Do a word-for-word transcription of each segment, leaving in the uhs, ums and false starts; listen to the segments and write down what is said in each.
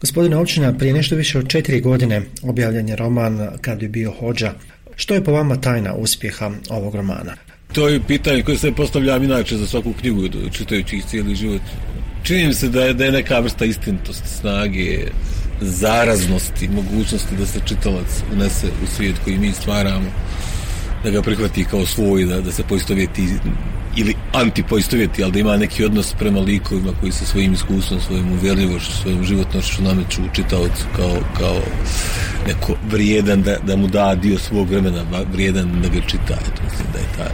Gospodine Ovčina, prije nešto više od četiri godine objavljen je roman Kad bi bio hodža. Što je po vama tajna uspjeha ovog romana? To je pitanje koje se postavljam inače za svaku knjigu, čitajući ih cijeli život. Čini mi se da je, da je neka vrsta istinitosti, snage, zaraznosti, mogućnosti da se čitalac unese u svijet koji mi stvaramo, da ga prihvati kao svoj, da, da se poistovjeti ili antipoistovjeti, ali da ima neki odnos prema likovima koji se svojim iskustvom, svojim uvjerljivošću, svojom životnošću nameću čitaocu kao, kao neko vrijedan da, da mu da dio svog vremena, vrijedan da ga čita. Mislim da je, taj,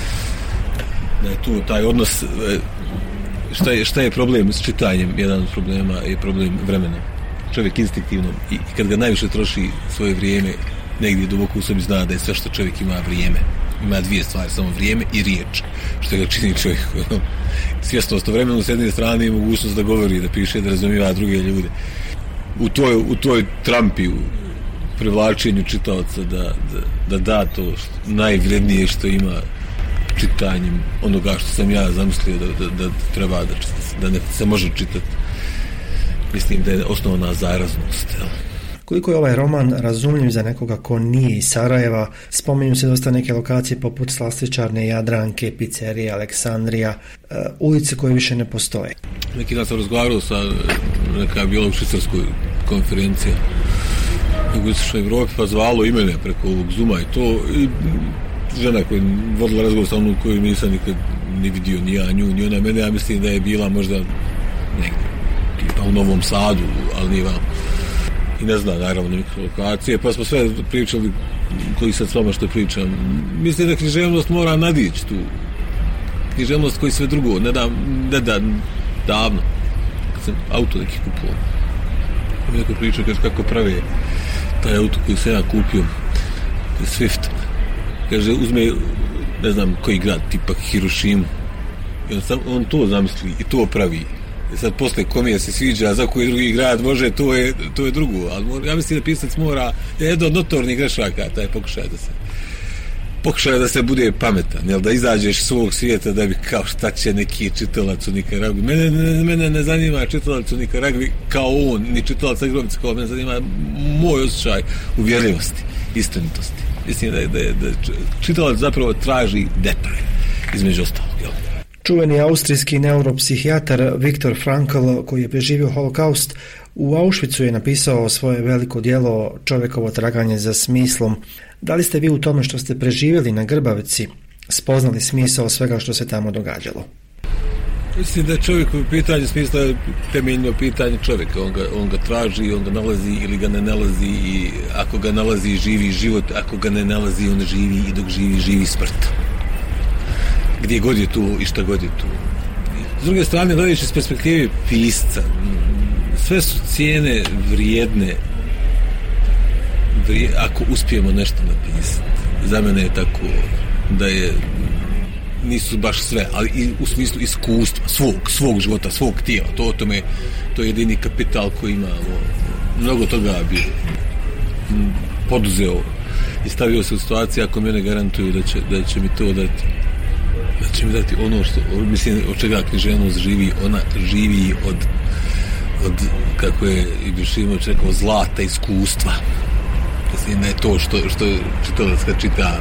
da je tu taj odnos. Šta je, šta je problem s čitanjem? Jedan od problema je problem vremena. Čovjek instinktivno i kad ga najviše troši svoje vrijeme, negdje duboko u sebi zna da je sve što čovjek ima vrijeme. Ima dvije stvari, samo vrijeme i riječ, što ga čini čovjek. Svjesnost o vremenu s jedne strane i mogućnost da govori, da piše, da razumijeva druge ljude. U toj, u toj trampi, u privlačenju čitaoca da da, da da to što, najvrijednije što ima čitanjem onoga što sam ja zamislio da, da, da treba da, da ne se može čitati. Mislim da je osnovna zaraznost. Jel? Koliko je ovaj roman razumljiv za nekoga ko nije iz Sarajeva? Spominju se dosta neke lokacije poput Slastičarne, Jadranke, pizzerije, Aleksandrija, uh, ulice koje više ne postoje. Neki dan sam razgovarao sa neka bila u švicarskoj konferencija u Istočnoj Evropi, pa zvalo i mene preko ovog Zuma i to, i žena koja je vodila razgovor sa mnom koju nisam nikad ni vidio, ni ja nju, ni ona mene, ja mislim da je bila možda negdje tipa u Novom Sadu, ali nije vam. I ne zna, naravno, mikrolokacije, pa smo sve pričali, koji sad s vama što pričam. Mislim da književnost mora nadići tu. Književnost koji sve drugo, ne da, ne da, davno, kad sam auto neki kupio. Neko pričao kako prave taj auto koji sam ja kupio, Swift. Kaže, uzme, ne znam koji grad, tipa Hirošimu. I on, sam, on to zamisli i to pravi. I sad posle komija se sviđa, za koji drugi grad može, to je, to je drugo. Ali ja mislim da pisac mora, je jedno od notornih grešaka, taj pokušaj da se pokušaj da se bude pametan, jel, da izađeš iz svog svijeta da bi kao šta će neki čitalac u Nikaragvi. Mene, ne, mene ne zanima čitalac u Nikaragvi kao on, ni čitalac na Grobici kao mene zanima moj osjećaj uvjerljivosti, istinitosti. Mislim da je, da je, da je čitalac zapravo traži detalj, između ostalog, jel? Čuveni austrijski neuropsihijatar Viktor Frankl, koji je preživio holokaust, u Auschwitzu je napisao svoje veliko djelo Čovjekovo traganje za smislom. Da li ste vi u tome što ste preživjeli na Grbavici spoznali smisao svega što se tamo događalo? Mislim da je čovjekovo pitanje smisla je temeljno pitanje čovjeka. On ga, on ga traži, on ga nalazi ili ga ne nalazi, i ako ga nalazi živi život, ako ga ne nalazi on živi, i dok živi, živi smrt. Gdje god je tu i šta god je tu. S druge strane, gledajući iz perspektive pisca, sve su cijene vrijedne vrije, ako uspijemo nešto napisati. Za mene je tako da je nisu baš sve, ali i u smislu iskustva svog, svog života, svog tijela. To, to, me, to je jedini kapital koji imamo. Mnogo toga bi poduzeo i stavio se u situaciju ako mene garantuju da će, da će mi to dati. Da će mi dati ono što, mislim, od čega književnost živi. Ona živi od, od kako je Ibn Šimović rekao, zlata iskustva. Mislim da je to što, što čitalac kad čita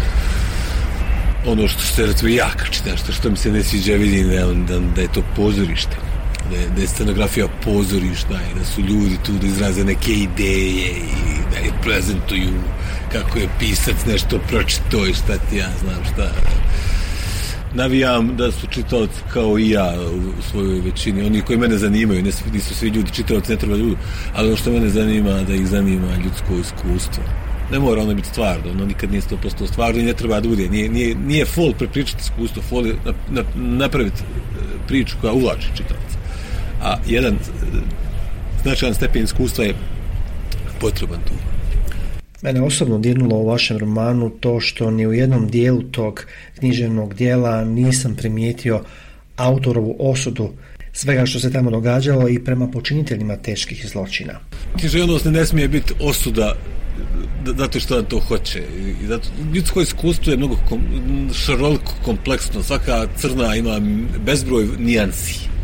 ono što se recimo ja kad čitam, što, što mi se ne sviđa, vidim da, da, da je to pozorište, da je, da je scenografija pozorišna i da su ljudi tu da izraze neke ideje i da je prezentuju kako je pisac nešto pročitao i šta ti ja znam šta. Navijam da su čitaoci kao i ja u svojoj većini, oni koji mene zanimaju, ne nisu svi ljudi čitaoci, ne treba ljudi, ali ono što mene zanima, da ih zanima ljudsko iskustvo. Ne mora ono biti stvarno, ono nikad nije sto posto stvarno i ne treba da bude. Nije, nije, nije fol prepričati iskustvo, fol je na, na, napraviti priču koja uvlači čitaoca. A jedan značajan stepen iskustva je potreban tu. Mene osobno dirnulo u vašem romanu to što ni u jednom dijelu tog književnog dijela nisam primijetio autorovu osudu svega što se tamo događalo i prema počiniteljima teških zločina. Književnost ne smije biti osuda zato što to hoće. I zato, ljudsko iskustvo je mnogo kom, šaroliko kompleksno. Svaka crna ima bezbroj nijansi.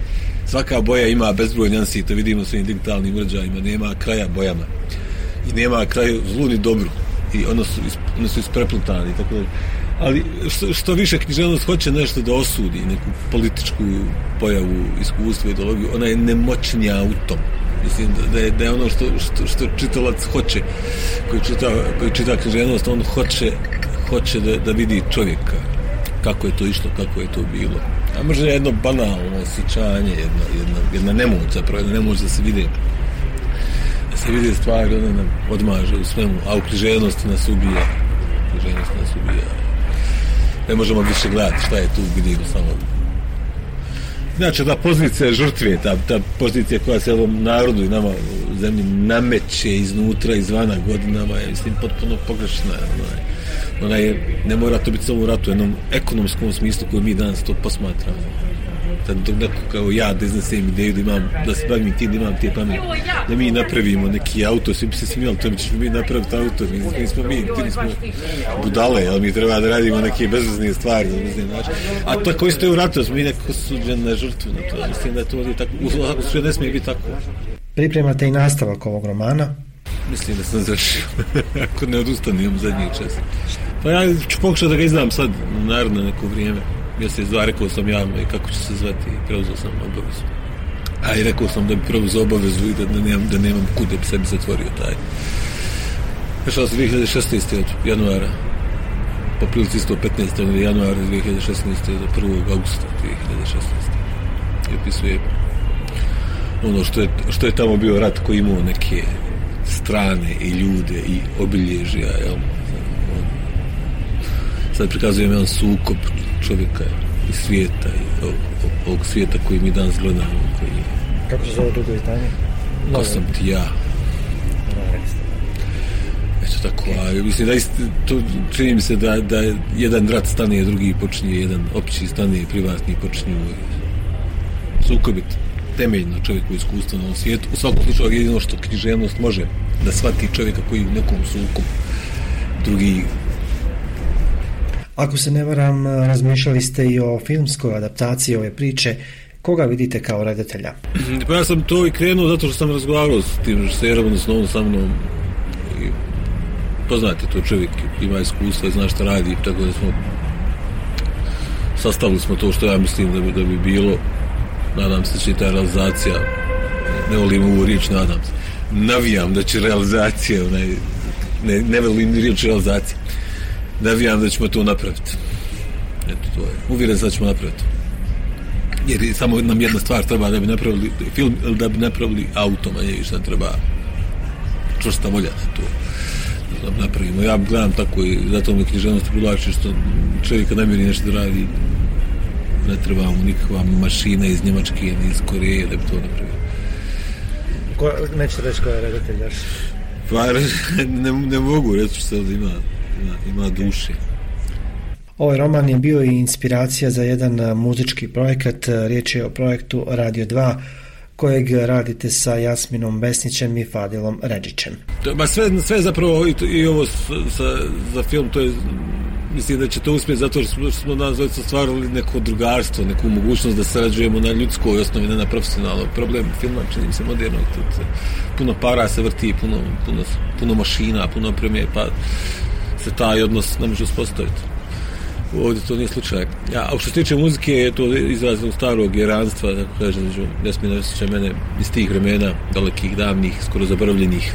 svaka boja ima bezbroj njansi, to vidimo u svim digitalnim uređajima, nema kraja bojama i nema kraja zlu ni dobru i ono su, ono su ispreplutani, tako da. Ali što, što više književnost hoće nešto da osudi, neku političku pojavu, iskustvo, ideologiju, ona je nemoćnija u tom. Mislim da je, da je ono što, što, što čitalac hoće, koji čita, koji čita književnost, on hoće, hoće da, da vidi čovjeka, kako je to išlo, kako je to bilo. A možda jedno banalno osjećanje, jedna, jedna, jedna nemoć, zapravo jedna nemoć da se vide, da se vide stvari, ona nam odmaže u svemu, a u književnosti nas ubija. Književnost nas ubija. Ne možemo više gledati šta je tu, vidimo samo. Znači, ta pozicija žrtve, ta, ta pozicija koja se ovom narodu i nama u zemlji nameće iznutra, izvana godinama, je, mislim, potpuno pogrešna. Ona je, ona je, ne mora to biti samo u ratu, u jednom ekonomskom smislu koju mi danas to posmatramo. Da neko kao ja da iznesem ideju da imam, da se bavim tim, da imam te pameti, da mi napravimo neki auto, svi bi se smijali, to mi ćemo mi napraviti auto, mi, mi smo mi, mi smo budale, ali mi treba da radimo neke bezvezne stvari, da mislim, znači. A tako isto je u ratu, smo mi nekako suđeni na žrtvu, na to, mislim da je to je tako, u sve ne smije biti tako. Pripremate i nastavak ovog romana? Mislim da sam završio, ako ne odustanem zadnji čas. Pa ja ću pokušati da ga izdam sad, naravno neko vrijeme. Mjesec dva rekao sam javno i kako će se zvati i preuzeo sam obavezu. A i rekao sam da bi preuzeo obavezu i da, da, nemam, da nemam kud da bi sebi zatvorio taj. Prešao sam dvije hiljade šesnaeste. od januara, po prilici isto petnaestog januara dvije hiljade šesnaeste do prvog augusta dvije hiljade šesnaeste. I opisuje ono što je, što je tamo bio rat koji imao neke strane i ljude i obilježja. Jel? Sad prikazujem jedan sukob čovjeka i svijeta i ovog, ovog svijeta koji mi danas gledamo. Koji... Kako se zove drugo izdanje? Ko sam ti ja? Eto tako, a mislim da ist, to čini mi se da, da jedan rat stane, drugi počinje, jedan opći stane, privatni počinje. Sukobit temeljno čovjekovo iskustvo na ovom svijetu. U svakom slučaju jedino što književnost može da shvati čovjeka koji u nekom sukobu, drugi. Ako se ne varam, razmišljali ste i o filmskoj adaptaciji ove priče. Koga vidite kao redatelja? Pa ja sam to i krenuo zato što sam razgovarao s tim režiserom, odnosno on sa mnom. I poznate to čovjek, ima iskustva i zna šta radi, tako da smo sastavili smo to što ja mislim da bi, da bi bilo. Nadam se da će ta realizacija, ne volim ovu riječ, nadam se, navijam da će realizacija, onaj, ne, ne volim riječ realizacija, navijam da ćemo to napraviti. Eto, to je. Uvjeren sam da ćemo napraviti. Jer samo nam jedna stvar treba da bi napravili film, ili da bi napravili auto, manje više nam treba čvrsta volja da to da napravimo. Ja gledam tako i zato mi književnost privlači što čovjek kad namjeri nešto da radi, ne treba mu nikakva mašina iz Njemačke ni iz Koreje da bi to napravio. Ko, nećete reći ko je redatelj još? Pa ne, ne mogu reći što ima, ima, ima duše. Ovaj roman je bio i inspiracija za jedan muzički projekat. Riječ je o projektu Radio dva kojeg radite sa Jasminom Besnićem i Fadilom Redžićem. Ba sve, sve zapravo i, i ovo sa, za film, to je, mislim da će to uspjeti zato što smo nas stvarali neko drugarstvo, neku mogućnost da sarađujemo na ljudskoj osnovi, ne na profesionalnom. Problem filma, čini se moderno, puno para se vrti, puno, puno, puno mašina, puno opreme, pa se taj odnos ne može uspostaviti. Ovdje to nije slučaj. Ja, a što se tiče muzike, je to izrazno starog jeranstva, tako kažem, Jasmina Besnića mene iz tih vremena, dalekih, davnih, skoro zaboravljenih.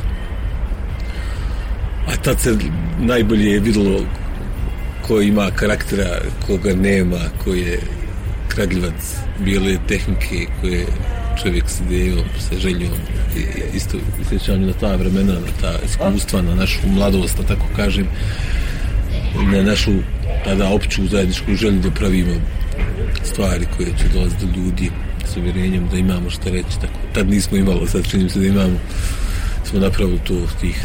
A tad se najbolje vidjelo ko ima karaktera, koga nema, ko je kragljivac bijele tehnike, ko je čovjek s idejom, sa željom, i, isto sjećam na ta vremena, na ta iskustva, na našu mladost, da tako kažem, na našu tada opću zajedničku želju da pravimo stvari koje će dolaziti do ljudi s uvjerenjem da imamo što reći. Tako. Tad nismo imali, sad činim se da imamo, smo napravili to tih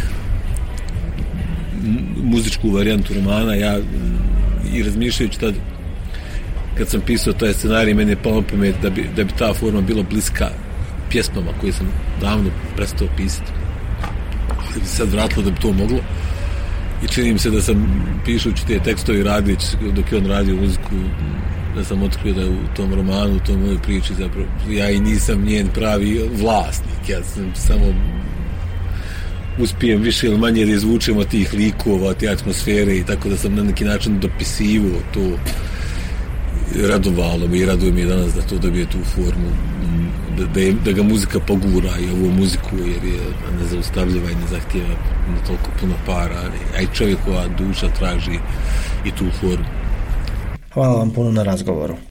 muzičku varijantu romana. Ja i razmišljajući tad kad sam pisao taj scenarij, meni je palo na pamet da bi, da bi ta forma bila bliska pjesmama koje sam davno prestao pisati. Ali bi sad vratilo da bi to moglo. I čini mi se da sam pišući te tekstovi radić, dok je on radio muziku, da sam otkrio da je u tom romanu, u tom mojoj priči zapravo, ja i nisam njen pravi vlasnik, ja sam samo uspijem više ili manje da izvučem od tih likova, od te atmosfere i tako da sam na neki način dopisivo to. Radovalo me i raduje mi je danas da to dobije tu formu, da, da, je, da ga muzika pogura i ovu muziku, jer je nezaustavljiva i ne zahtjeva na toliko puno para, a i čovjekova duša traži i tu formu. Hvala vam puno na razgovoru.